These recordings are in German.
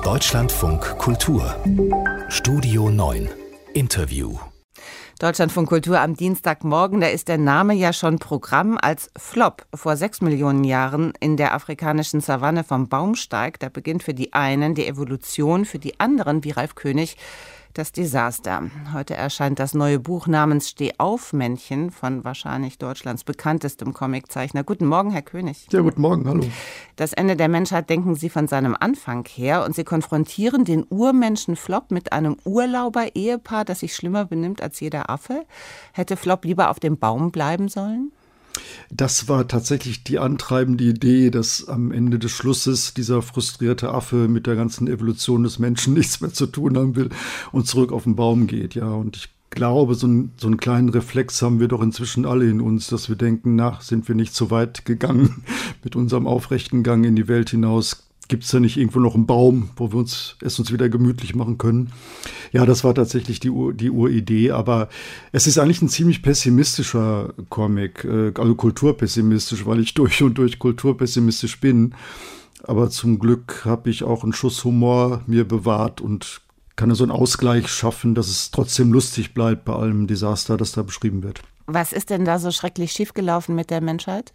Deutschlandfunk Kultur Studio 9 Interview. Deutschlandfunk Kultur am Dienstagmorgen, da ist der Name ja schon Programm, als Flop vor 6 Millionen Jahren in der afrikanischen Savanne vom Baum steigt. Da beginnt für die einen die Evolution, für die anderen, wie Ralf König, das Desaster. Heute erscheint das neue Buch namens Steh-auf-Männchen von wahrscheinlich Deutschlands bekanntestem Comiczeichner. Guten Morgen, Herr König. Ja, guten Morgen, hallo. Das Ende der Menschheit denken Sie von seinem Anfang her und Sie konfrontieren den Urmenschen Flop mit einem Urlauber-Ehepaar, das sich schlimmer benimmt als jeder Affe. Hätte Flop lieber auf dem Baum bleiben sollen? Das war tatsächlich die antreibende Idee, dass am Ende des Schlusses dieser frustrierte Affe mit der ganzen Evolution des Menschen nichts mehr zu tun haben will und zurück auf den Baum geht. Ja, und ich glaube, so einen kleinen Reflex haben wir doch inzwischen alle in uns, dass wir denken, sind wir nicht so weit gegangen mit unserem aufrechten Gang in die Welt hinaus? Gibt es da nicht irgendwo noch einen Baum, wo wir es uns wieder gemütlich machen können? Ja, das war tatsächlich die Uridee, aber es ist eigentlich ein ziemlich pessimistischer Comic, also kulturpessimistisch, weil ich durch und durch kulturpessimistisch bin. Aber zum Glück habe ich auch einen Schuss Humor mir bewahrt und kann so einen Ausgleich schaffen, dass es trotzdem lustig bleibt bei allem Desaster, das da beschrieben wird. Was ist denn da so schrecklich schiefgelaufen mit der Menschheit?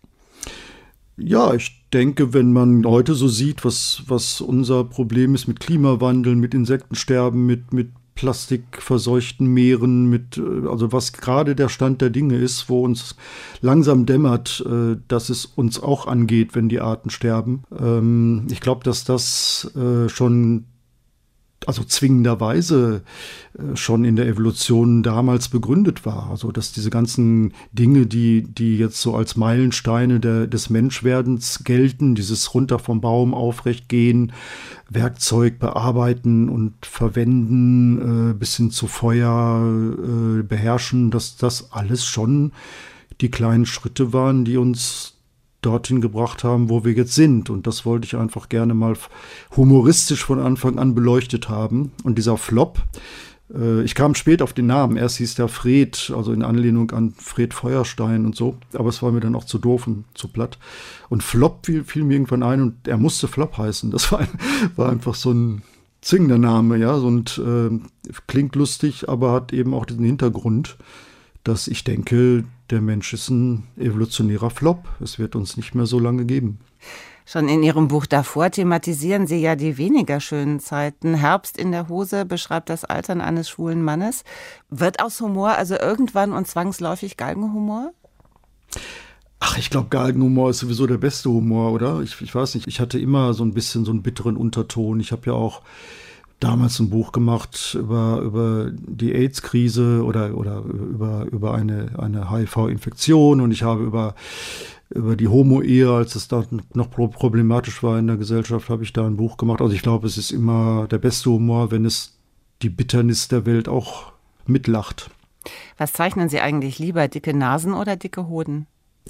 Ja, ich denke, wenn man heute so sieht, was unser Problem ist mit Klimawandel, mit Insektensterben, mit plastikverseuchten Meeren, also was gerade der Stand der Dinge ist, wo uns langsam dämmert, dass es uns auch angeht, wenn die Arten sterben. Ich glaube, dass das schon zwingenderweise schon in der Evolution damals begründet war. Also dass diese ganzen Dinge, die jetzt so als Meilensteine des Menschwerdens gelten, dieses runter vom Baum aufrecht gehen, Werkzeug bearbeiten und verwenden, bis hin zu Feuer beherrschen, dass das alles schon die kleinen Schritte waren, die uns dorthin gebracht haben, wo wir jetzt sind. Und das wollte ich einfach gerne mal humoristisch von Anfang an beleuchtet haben. Und dieser Flop, ich kam spät auf den Namen. Erst hieß der Fred, also in Anlehnung an Fred Feuerstein und so. Aber es war mir dann auch zu doof und zu platt. Und Flop fiel mir irgendwann ein und er musste Flop heißen. Das war einfach so ein zwingender Name, ja. Und klingt lustig, aber hat eben auch diesen Hintergrund, dass ich denke, der Mensch ist ein evolutionärer Flop. Es wird uns nicht mehr so lange geben. Schon in Ihrem Buch davor thematisieren Sie ja die weniger schönen Zeiten. Herbst in der Hose beschreibt das Altern eines schwulen Mannes. Wird aus Humor also irgendwann und zwangsläufig Galgenhumor? Ach, ich glaube, Galgenhumor ist sowieso der beste Humor, oder? Ich weiß nicht, ich hatte immer so ein bisschen so einen bitteren Unterton. Ich habe ja auch damals ein Buch gemacht über die AIDS-Krise oder über eine HIV-Infektion und ich habe über die Homo-Ehe, als es da noch problematisch war in der Gesellschaft, habe ich da ein Buch gemacht. Also ich glaube, es ist immer der beste Humor, wenn es die Bitternis der Welt auch mitlacht. Was zeichnen Sie eigentlich lieber, dicke Nasen oder dicke Hoden?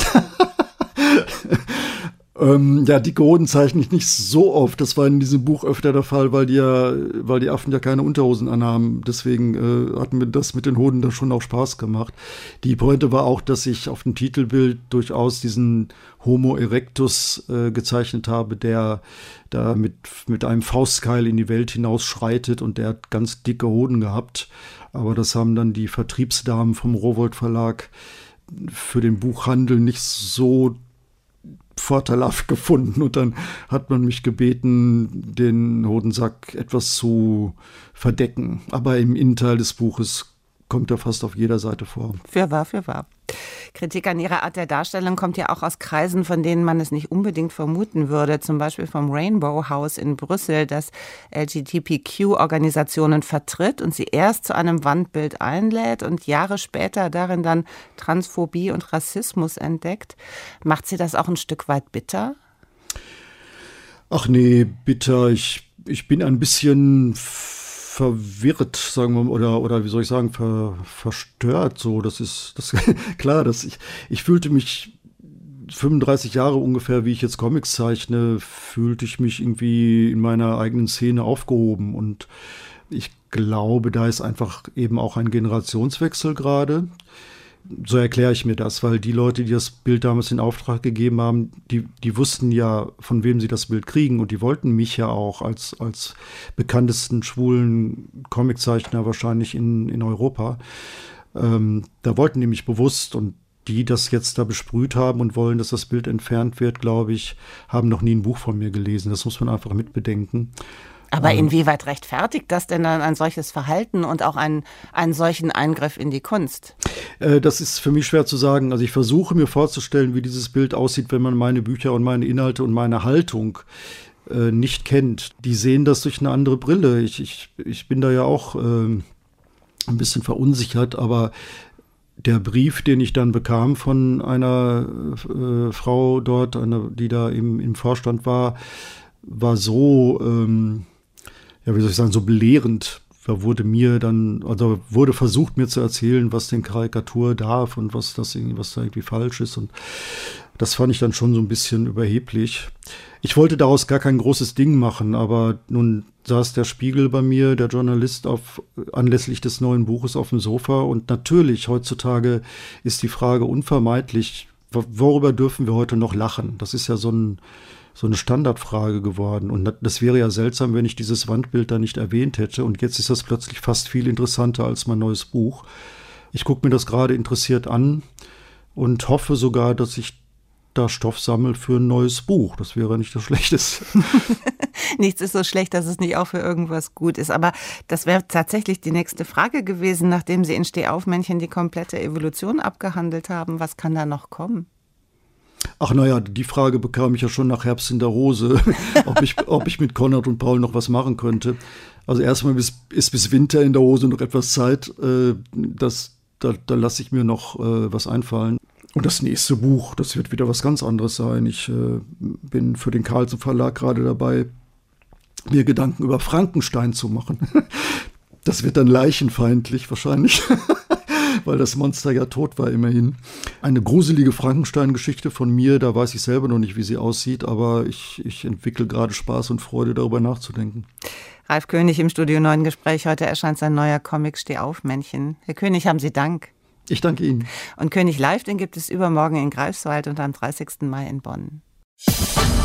Ja, dicke Hoden zeichne ich nicht so oft. Das war in diesem Buch öfter der Fall, weil die Affen ja keine Unterhosen anhaben. Deswegen hat mir das mit den Hoden da schon auch Spaß gemacht. Die Pointe war auch, dass ich auf dem Titelbild durchaus diesen Homo erectus gezeichnet habe, der da mit einem Faustkeil in die Welt hinausschreitet und der hat ganz dicke Hoden gehabt. Aber das haben dann die Vertriebsdamen vom Rowohlt Verlag für den Buchhandel nicht so vorteilhaft gefunden und dann hat man mich gebeten, den Hodensack etwas zu verdecken. Aber im Innenteil des Buches kommt er fast auf jeder Seite vor. Für wahr. Kritik an ihrer Art der Darstellung kommt ja auch aus Kreisen, von denen man es nicht unbedingt vermuten würde. Zum Beispiel vom Rainbow House in Brüssel, das LGBTQ-Organisationen vertritt und sie erst zu einem Wandbild einlädt und Jahre später darin dann Transphobie und Rassismus entdeckt. Macht sie das auch ein Stück weit bitter? Ach nee, bitter. Ich bin ein bisschen verwirrt, sagen wir mal, oder wie soll ich sagen, verstört. So, das ist klar, dass ich fühlte mich 35 Jahre ungefähr, wie ich jetzt Comics zeichne, fühlte ich mich irgendwie in meiner eigenen Szene aufgehoben und ich glaube, da ist einfach eben auch ein Generationswechsel gerade. So erkläre ich mir das, weil die Leute, die das Bild damals in Auftrag gegeben haben, die wussten ja, von wem sie das Bild kriegen und die wollten mich ja auch als bekanntesten schwulen Comiczeichner wahrscheinlich in Europa. Da wollten die mich bewusst, und die das jetzt da besprüht haben und wollen, dass das Bild entfernt wird, glaube ich, haben noch nie ein Buch von mir gelesen. Das muss man einfach mitbedenken. Aber inwieweit rechtfertigt das denn dann ein solches Verhalten und auch einen solchen Eingriff in die Kunst? Das ist für mich schwer zu sagen. Also ich versuche mir vorzustellen, wie dieses Bild aussieht, wenn man meine Bücher und meine Inhalte und meine Haltung nicht kennt. Die sehen das durch eine andere Brille. Ich bin da ja auch ein bisschen verunsichert, aber der Brief, den ich dann bekam von einer Frau dort, die da im Vorstand war so so belehrend. Da wurde versucht, mir zu erzählen, was denn Karikatur darf und was da irgendwie falsch ist. Und das fand ich dann schon so ein bisschen überheblich. Ich wollte daraus gar kein großes Ding machen, aber nun saß der Spiegel bei mir, der Journalist, anlässlich des neuen Buches auf dem Sofa. Und natürlich, heutzutage ist die Frage unvermeidlich, worüber dürfen wir heute noch lachen? Das ist ja so eine Standardfrage geworden. Und das wäre ja seltsam, wenn ich dieses Wandbild da nicht erwähnt hätte. Und jetzt ist das plötzlich fast viel interessanter als mein neues Buch. Ich gucke mir das gerade interessiert an und hoffe sogar, dass ich da Stoff sammle für ein neues Buch. Das wäre nicht das Schlechteste. Nichts ist so schlecht, dass es nicht auch für irgendwas gut ist. Aber das wäre tatsächlich die nächste Frage gewesen, nachdem Sie in Stehaufmännchen die komplette Evolution abgehandelt haben. Was kann da noch kommen? Ach naja, die Frage bekam ich ja schon nach Herbst in der Rose, ob ich mit Konrad und Paul noch was machen könnte. Also erstmal ist bis Winter in der Hose noch etwas Zeit. Da lasse ich mir noch was einfallen. Und das nächste Buch, das wird wieder was ganz anderes sein. Ich bin für den Carlsen Verlag gerade dabei, mir Gedanken über Frankenstein zu machen. Das wird dann leichenfeindlich wahrscheinlich, weil das Monster ja tot war immerhin. Eine gruselige Frankenstein-Geschichte von mir, da weiß ich selber noch nicht, wie sie aussieht, aber ich entwickle gerade Spaß und Freude, darüber nachzudenken. Ralf König im Studio 9 Gespräch. Heute erscheint sein neuer Comic Stehaufmännchen. Herr König, haben Sie Dank. Ich danke Ihnen. Und König Live, den gibt es übermorgen in Greifswald und am 30. Mai in Bonn.